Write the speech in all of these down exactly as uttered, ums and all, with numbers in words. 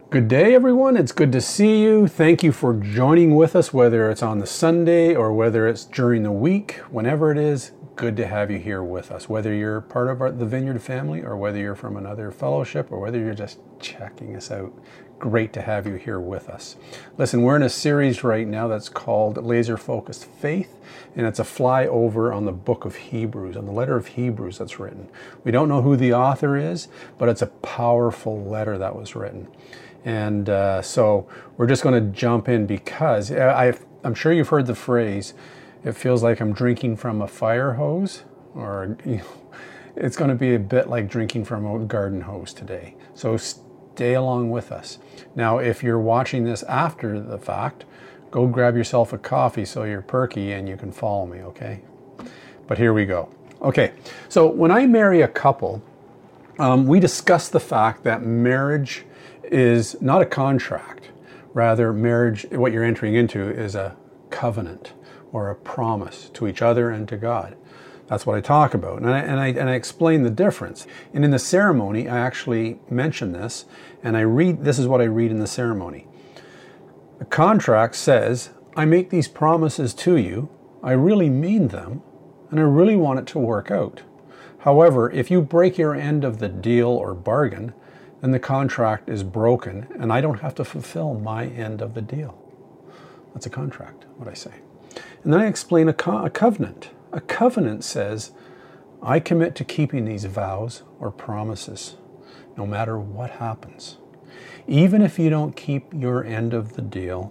Good day, everyone. It's good to see you. Thank you for joining with us, whether it's on the Sunday or whether it's during the week. Whenever it is, good to have you here with us. Whether you're part of our, the Vineyard family or whether you're from another fellowship or whether you're just checking us out, great to have you here with us. Listen, we're in a series right now that's called Laser Focused Faith, and it's a flyover on the book of Hebrews, on the letter of Hebrews that's written. We don't know who the author is, but it's a powerful letter that was written. And uh, so we're just going to jump in because I, I'm sure you've heard the phrase, it feels like I'm drinking from a fire hose, or you know, it's going to be a bit like drinking from a garden hose today. So stay along with us. Now, if you're watching this after the fact, go grab yourself a coffee so you're perky and you can follow me, okay? But here we go. Okay, so when I marry a couple, um, we discuss the fact that marriage is not a contract. Rather, marriage, what you're entering into, is a covenant or a promise to each other and to God. That's what I talk about. And I, and I, and I explain the difference. And in the ceremony, I actually mention this, and I read, this is what I read in the ceremony. The contract says, I make these promises to you, I really mean them, and I really want it to work out. However, if you break your end of the deal or bargain, then the contract is broken, and I don't have to fulfill my end of the deal. That's a contract, what I say. And then I explain a, co- a covenant. A covenant says, I commit to keeping these vows or promises, no matter what happens. Even if you don't keep your end of the deal,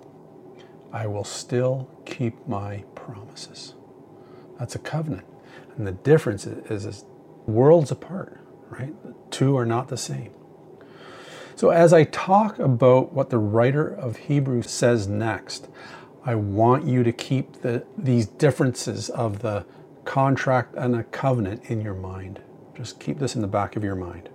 I will still keep my promises. That's a covenant. And the difference is, is worlds apart, right? The two are not the same. So as I talk about what the writer of Hebrews says next, I want you to keep the, these differences of the contract and a covenant in your mind. Just keep this in the back of your mind.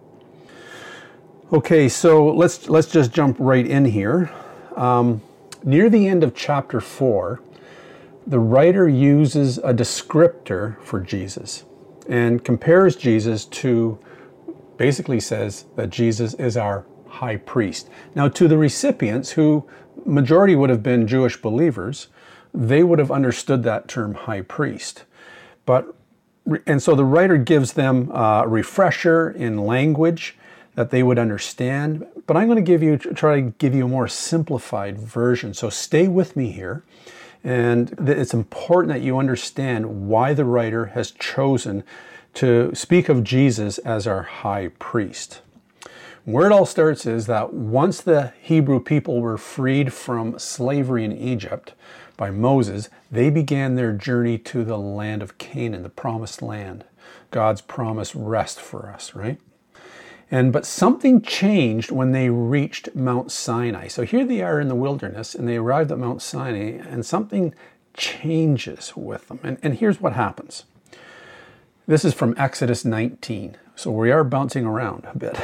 Okay, so let's let's just jump right in here. Um, near the end of chapter four, the writer uses a descriptor for Jesus and compares Jesus to, basically says that Jesus is our high priest. Now, to the recipients, who majority would have been Jewish believers, they would have understood that term high priest. But, and so the writer gives them a refresher in language that they would understand. But I'm going to give you, try to give you a more simplified version. So stay with me here. And it's important that you understand why the writer has chosen to speak of Jesus as our high priest. Where it all starts is that once the Hebrew people were freed from slavery in Egypt by Moses, they began their journey to the land of Canaan, the promised land, God's promised rest for us, right? And but something changed when they reached Mount Sinai. So here they are in the wilderness, and they arrived at Mount Sinai, and something changes with them. And, and here's what happens. This is from Exodus nineteen. So we are bouncing around a bit.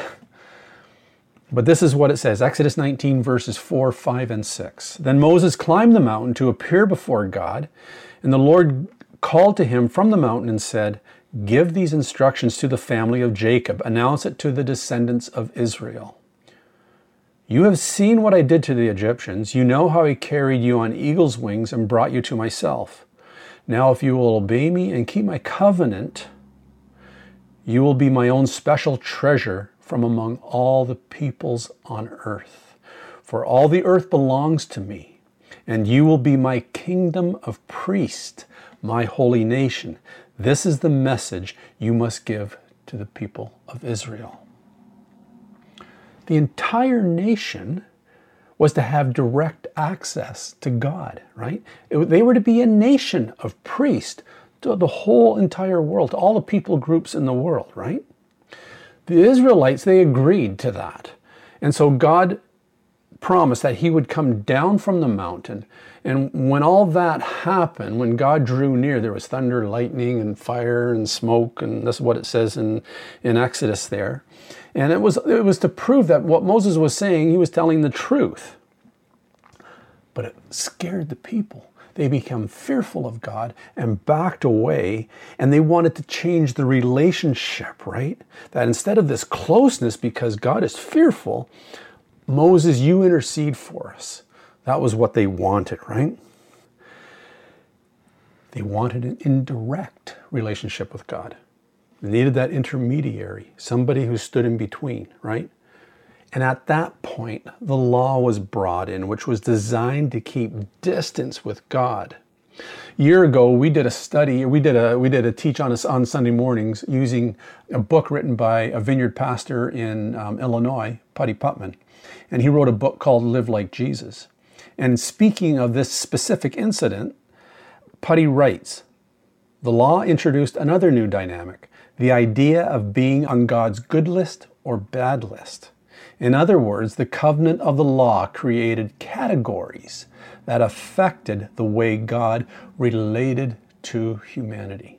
But this is what it says, Exodus nineteen, verses four, five, and six. Then Moses climbed the mountain to appear before God, and the Lord called to him from the mountain and said, give these instructions to the family of Jacob, announce it to the descendants of Israel. You have seen what I did to the Egyptians. You know how I carried you on eagle's wings and brought you to myself. Now if you will obey me and keep my covenant, you will be my own special treasure from among all the peoples on earth. For all the earth belongs to me, and you will be my kingdom of priests, my holy nation. This is the message you must give to the people of Israel. The entire nation was to have direct access to God, right? It, they were to be a nation of priests to the whole entire world, to all the people groups in the world, right? The Israelites, they agreed to that. And so God promised that he would come down from the mountain. And when all that happened, when God drew near, there was thunder, lightning, and fire, and smoke. And that's what it says in, in Exodus there. And it was, it was to prove that what Moses was saying, he was telling the truth. But it scared the people. They became fearful of God and backed away, and they wanted to change the relationship, right? That instead of this closeness, because God is fearful, Moses, you intercede for us. That was what they wanted, right? They wanted an indirect relationship with God. They needed that intermediary, somebody who stood in between, right? And at that point, the law was brought in, which was designed to keep distance with God. A year ago, we did a study, we did a we did a teach on us on Sunday mornings using a book written by a vineyard pastor in um, Illinois, Putty Putman. And he wrote a book called Live Like Jesus. And speaking of this specific incident, Putty writes, the law introduced another new dynamic, the idea of being on God's good list or bad list. In other words, the covenant of the law created categories that affected the way God related to humanity.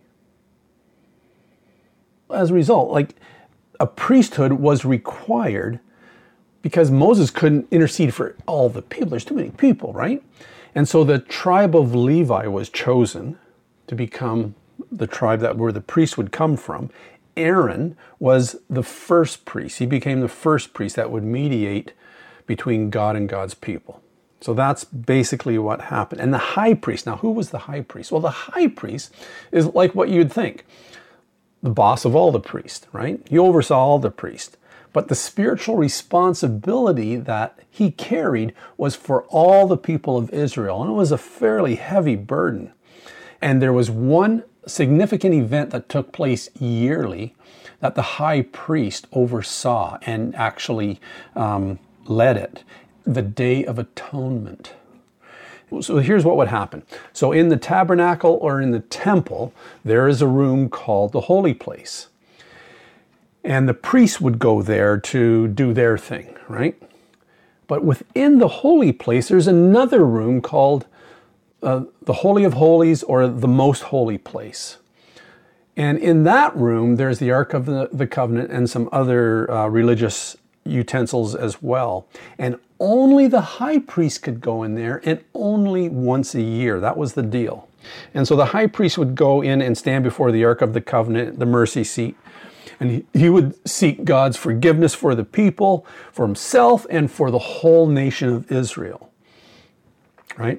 As a result, like a priesthood was required because Moses couldn't intercede for all the people. There's too many people, right? And so the tribe of Levi was chosen to become the tribe that where the priest would come from. Aaron was the first priest. He became the first priest that would mediate between God and God's people. So that's basically what happened. And the high priest, now who was the high priest? Well, the high priest is like what you'd think, the boss of all the priests, right? He oversaw all the priests. But the spiritual responsibility that he carried was for all the people of Israel. And it was a fairly heavy burden. And there was one significant event that took place yearly that the high priest oversaw and actually um, led it, the Day of Atonement. So here's what would happen. So in the tabernacle or in the temple, there is a room called the Holy Place. And the priests would go there to do their thing, right? But within the Holy Place, there's another room called uh, the Holy of Holies or the Most Holy Place. And in that room, there's the Ark of the, the Covenant and some other uh, religious utensils as well. And only the high priest could go in there, and only once a year. That was the deal. And so the high priest would go in and stand before the Ark of the Covenant, the mercy seat, and he, he would seek God's forgiveness for the people, for himself, and for the whole nation of Israel. Right?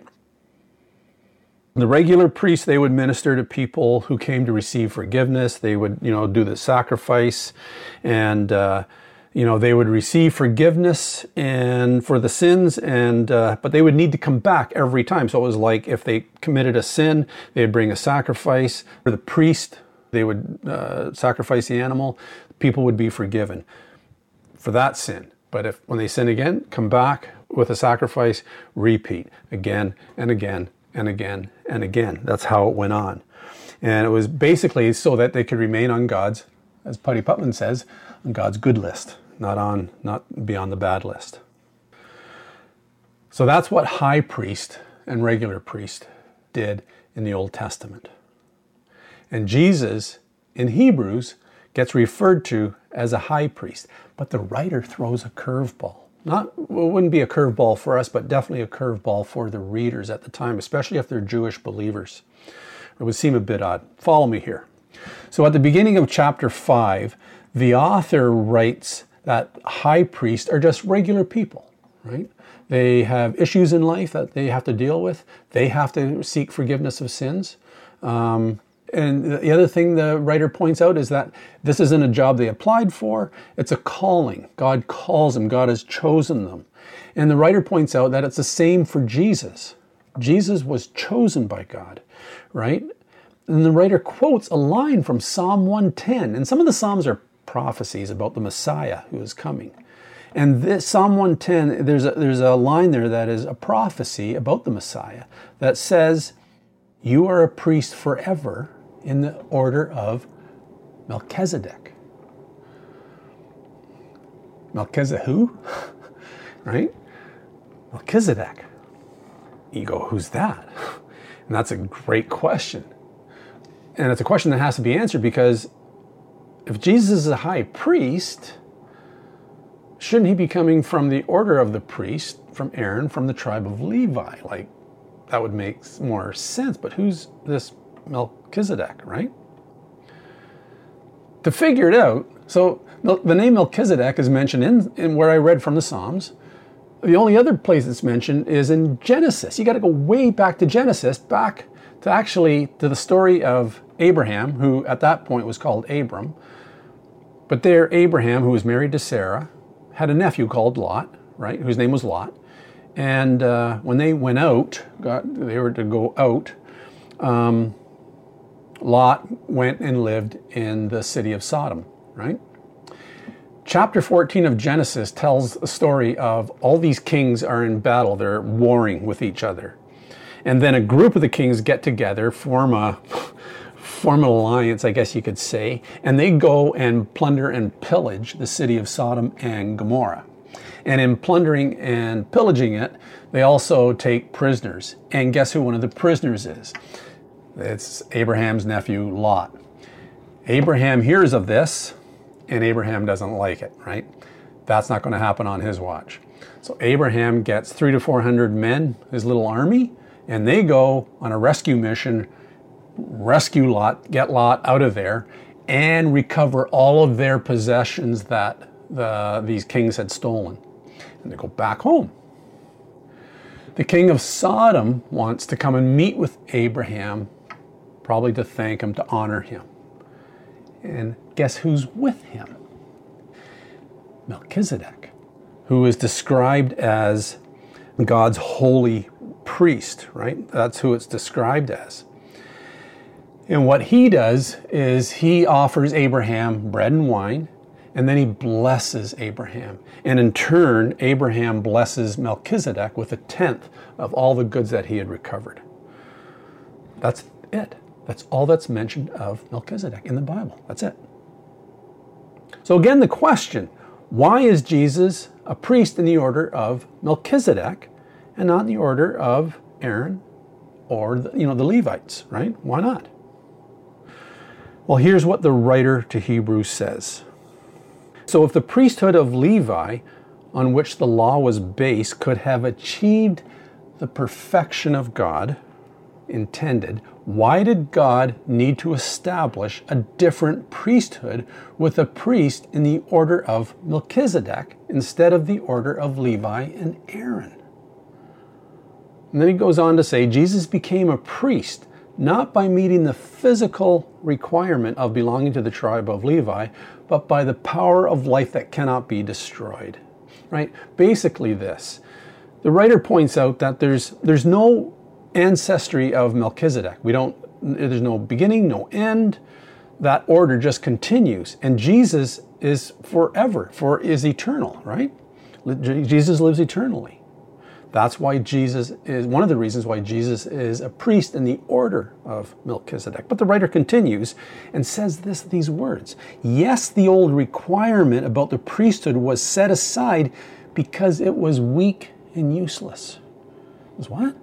The regular priests, they would minister to people who came to receive forgiveness. They would, you know, do the sacrifice, and uh, you know, they would receive forgiveness and for the sins, and uh, but they would need to come back every time. So it was like if they committed a sin, they'd bring a sacrifice. For the priest, they would uh, sacrifice the animal. People would be forgiven for that sin. But if when they sin again, come back with a sacrifice, repeat again and again and again and again. That's how it went on. And it was basically so that they could remain on God's, as Putty Putman says, on God's good list, not on, not be on the bad list. So that's what high priest and regular priest did in the Old Testament. And Jesus, in Hebrews, gets referred to as a high priest. But the writer throws a curveball. Not, it wouldn't be a curveball for us, but definitely a curveball for the readers at the time, especially if they're Jewish believers. It would seem a bit odd. Follow me here. So at the beginning of chapter five, the author writes that high priests are just regular people, right? They have issues in life that they have to deal with. They have to seek forgiveness of sins. Um, And the other thing the writer points out is that this isn't a job they applied for. It's a calling. God calls them. God has chosen them. And the writer points out that it's the same for Jesus. Jesus was chosen by God, right? And the writer quotes a line from Psalm one ten. And some of the Psalms are prophecies about the Messiah who is coming. And this Psalm one ten, there's a, there's a line there that is a prophecy about the Messiah that says, "You are a priest forever in the order of Melchizedek." Melchizedek who? Right? Melchizedek. You go, who's that? And that's a great question. And it's a question that has to be answered because if Jesus is a high priest, shouldn't he be coming from the order of the priest, from Aaron, from the tribe of Levi? Like, that would make more sense. But who's this Melchizedek, right? To figure it out, so the name Melchizedek is mentioned in, in where I read from the Psalms, The only other place it's mentioned is in Genesis. You got to go way back to Genesis, back to actually to the story of Abraham, who at that point was called Abram. But there, Abraham, who was married to Sarah, had a nephew called Lot, right, whose name was Lot. And uh, when they went out, got, they were to go out, um, Lot went and lived in the city of Sodom, right? Chapter fourteen of Genesis tells a story of all these kings are in battle. They're warring with each other. And then a group of the kings get together, form a form an alliance, I guess you could say, and they go and plunder and pillage the city of Sodom and Gomorrah. And in plundering and pillaging it, they also take prisoners. And guess who one of the prisoners is? It's Abraham's nephew, Lot. Abraham hears of this, and Abraham doesn't like it, right? That's not going to happen on his watch. So Abraham gets three to four hundred men, his little army, and they go on a rescue mission, rescue Lot, get Lot out of there, and recover all of their possessions that the, these kings had stolen. And they go back home. The king of Sodom wants to come and meet with Abraham, probably to thank him, to honor him. And guess who's with him? Melchizedek, who is described as God's holy priest, right? That's who it's described as. And what he does is he offers Abraham bread and wine, and then he blesses Abraham. And in turn, Abraham blesses Melchizedek with a tenth of all the goods that he had recovered. That's it. That's all that's mentioned of Melchizedek in the Bible. That's it. So again, the question, why is Jesus a priest in the order of Melchizedek and not in the order of Aaron or the, you know, the Levites, right? Why not? Well, here's what the writer to Hebrews says. So if the priesthood of Levi, on which the law was based, could have achieved the perfection of God intended, why did God need to establish a different priesthood with a priest in the order of Melchizedek instead of the order of Levi and Aaron? And then he goes on to say, Jesus became a priest not by meeting the physical requirement of belonging to the tribe of Levi, but by the power of life that cannot be destroyed. Right? Basically this. The writer points out that there's there's no ancestry of Melchizedek. We don't there's no beginning, no end. That order just continues. And Jesus is forever, for is eternal, right? Jesus lives eternally. That's why Jesus is, one of the reasons why Jesus is a priest in the order of Melchizedek. But the writer continues and says this, these words. Yes, the old requirement about the priesthood was set aside because it was weak and useless. It was what?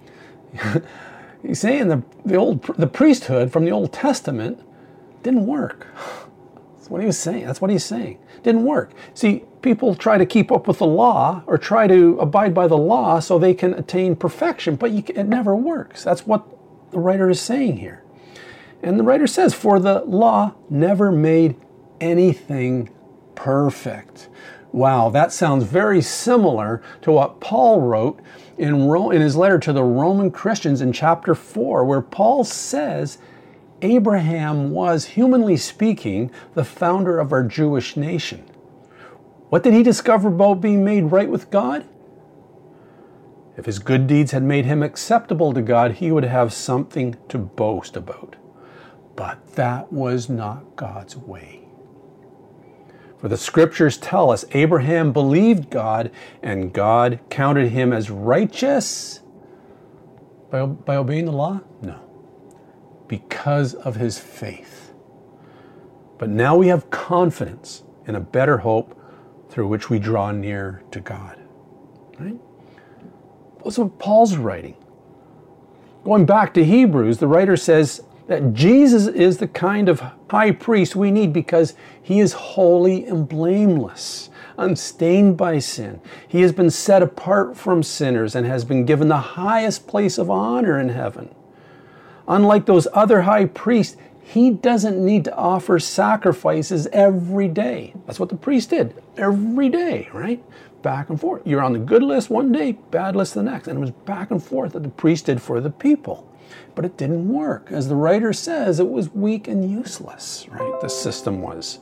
He's saying the, the old the priesthood from the Old Testament didn't work. That's what he was saying. That's what he's saying. Didn't work. See, people try to keep up with the law or try to abide by the law so they can attain perfection, but you, it never works. That's what the writer is saying here. And the writer says, for the law never made anything perfect. Wow, that sounds very similar to what Paul wrote in, Ro- in his letter to the Roman Christians in chapter four, where Paul says, Abraham was, humanly speaking, the founder of our Jewish nation. What did he discover about being made right with God? If his good deeds had made him acceptable to God, he would have something to boast about. But that was not God's way. For the scriptures tell us Abraham believed God, and God counted him as righteous by, by obeying the law? No. Because of his faith. But now we have confidence in a better hope through which we draw near to God. Right? That's what Paul's writing. Going back to Hebrews, the writer says that Jesus is the kind of high priest we need because he is holy and blameless, unstained by sin. He has been set apart from sinners and has been given the highest place of honor in heaven. Unlike those other high priests, he doesn't need to offer sacrifices every day. That's what the priest did every day, right? back and forth. You're on the good list one day, bad list the next. And it was back and forth that the priest did for the people. But it didn't work. As the writer says, it was weak and useless, right? The system was.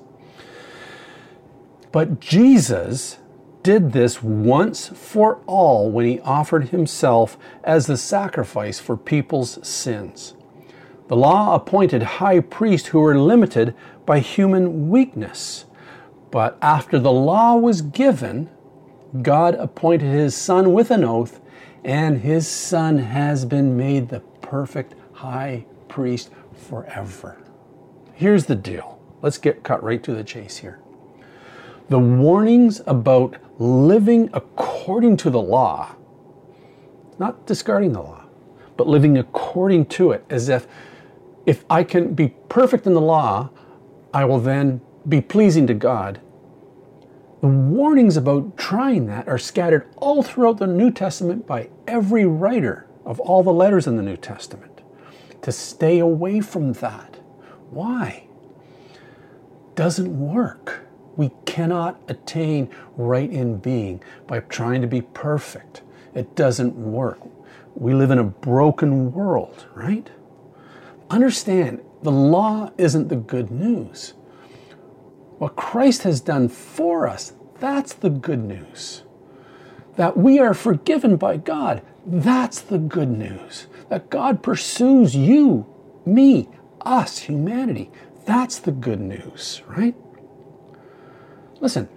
But Jesus did this once for all when he offered himself as the sacrifice for people's sins. The law appointed high priests who were limited by human weakness. But after the law was given, God appointed his Son with an oath, and his Son has been made the perfect high priest forever. Here's the deal. Let's get cut right to the chase here. The warnings about living according to the law, not discarding the law, but living according to it, as if if I can be perfect in the law, I will then be pleasing to God. The warnings about trying that are scattered all throughout the New Testament by every writer of all the letters in the New Testament, to stay away from that. Why? Doesn't work. We cannot attain right in being by trying to be perfect. It doesn't work. We live in a broken world, right? Understand, the law isn't the good news. What Christ has done for us, that's the good news. That we are forgiven by God, that's the good news. That God pursues you, me, us, humanity, that's the good news, right? Listen,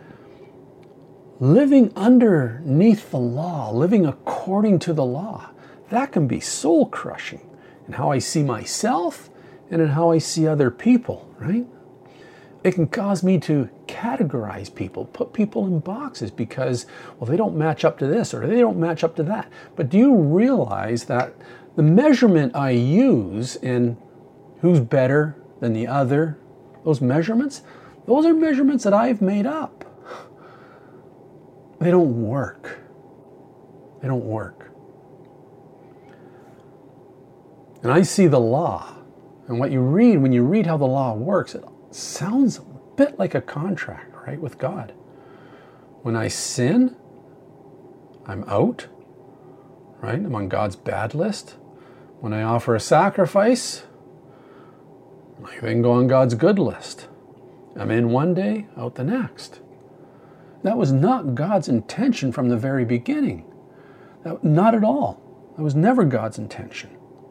living underneath the law, living according to the law, that can be soul crushing in how I see myself and in how I see other people, right? It can cause me to categorize people, put people in boxes because, well, they don't match up to this or they don't match up to that. But do you realize that the measurement I use in who's better than the other, those measurements, those are measurements that I've made up. They don't work. They don't work. And I see the law, and what you read, when you read how the law works, it sounds a bit like a contract, right, with God. When I sin, I'm out, right? I'm on God's bad list. When I offer a sacrifice, I then go on God's good list. I'm in one day, out the next. That was not God's intention from the very beginning. That, not at all. That was never God's intention.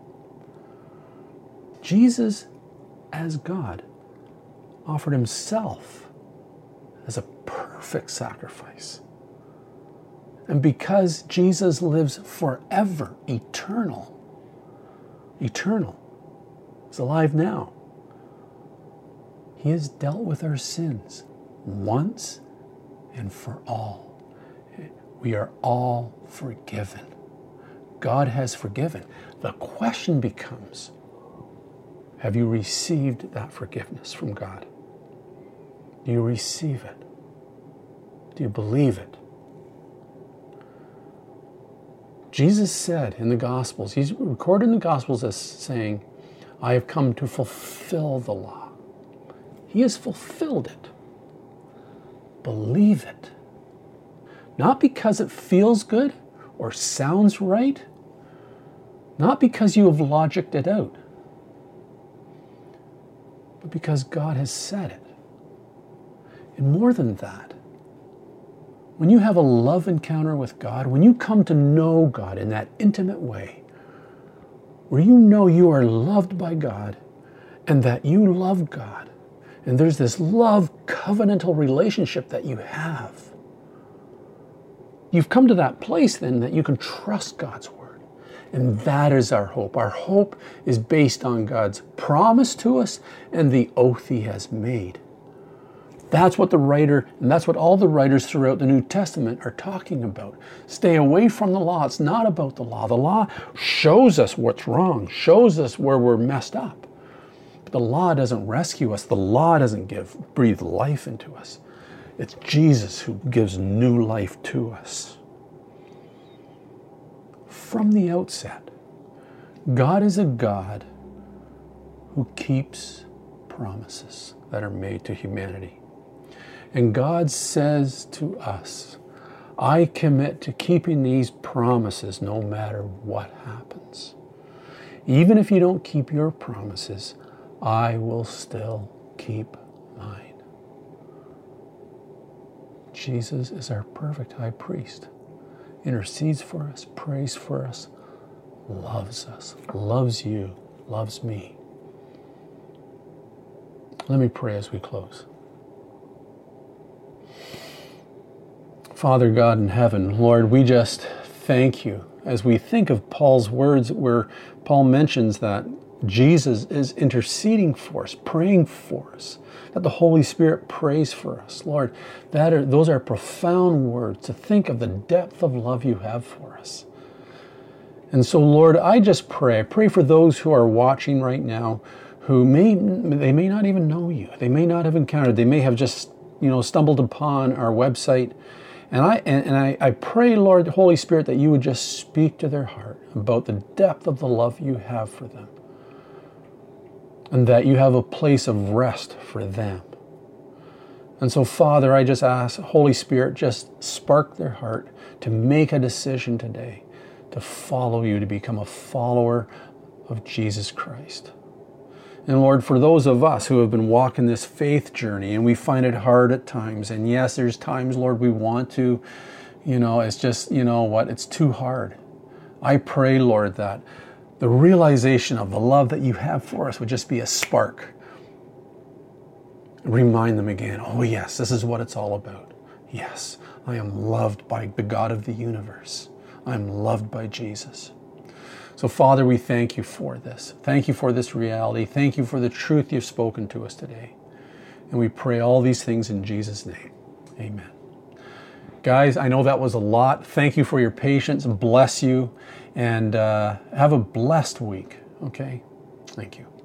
Jesus, as God, offered himself as a perfect sacrifice. And because Jesus lives forever, eternal, eternal, is alive now, he has dealt with our sins once and for all. We are all forgiven. God has forgiven. The question becomes, have you received that forgiveness from God? Do you receive it? Do you believe it? Jesus said in the Gospels, he's recorded in the Gospels as saying, I have come to fulfill the law. He has fulfilled it. Believe it. Not because it feels good or sounds right, not because you have logicked it out, but because God has said it. And more than that, when you have a love encounter with God, when you come to know God in that intimate way, where you know you are loved by God and that you love God, and there's this love covenantal relationship that you have, you've come to that place then that you can trust God's word. And that is our hope. Our hope is based on God's promise to us and the oath he has made. That's what the writer, and that's what all the writers throughout the New Testament are talking about. Stay away from the law. It's not about the law. The law shows us what's wrong, shows us where we're messed up. But the law doesn't rescue us. The law doesn't give, breathe life into us. It's Jesus who gives new life to us. From the outset, God is a God who keeps promises that are made to humanity. And God says to us, I commit to keeping these promises no matter what happens. Even if you don't keep your promises, I will still keep mine. Jesus is our perfect high priest. Intercedes for us, prays for us, loves us, loves you, loves me. Let me pray as we close. Father God in heaven, Lord, we just thank you as we think of Paul's words where Paul mentions that Jesus is interceding for us, praying for us, that the Holy Spirit prays for us. Lord, that are, those are profound words to think of the depth of love you have for us. And so, Lord, I just pray, I pray for those who are watching right now who may, they may not even know you. They may not have encountered, they may have just, you know, stumbled upon our website. And I and, and I, I pray, Lord, Holy Spirit, that you would just speak to their heart about the depth of the love you have for them. And that you have a place of rest for them. And so, Father, I just ask, Holy Spirit, just spark their heart to make a decision today to follow you, to become a follower of Jesus Christ. And Lord, for those of us who have been walking this faith journey and we find it hard at times, and yes, there's times, Lord, we want to, you know, it's just, you know what, it's too hard. I pray, Lord, that the realization of the love that you have for us would just be a spark. Remind them again, oh yes, this is what it's all about. Yes, I am loved by the God of the universe. I'm loved by Jesus. So Father, we thank you for this. Thank you for this reality. Thank you for the truth you've spoken to us today. And we pray all these things in Jesus' name. Amen. Guys, I know that was a lot. Thank you for your patience. Bless you. And uh, have a blessed week. Okay? Thank you.